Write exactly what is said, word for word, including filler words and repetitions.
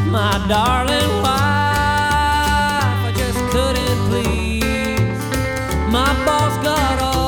my darling wife, I just couldn't please. My boss got all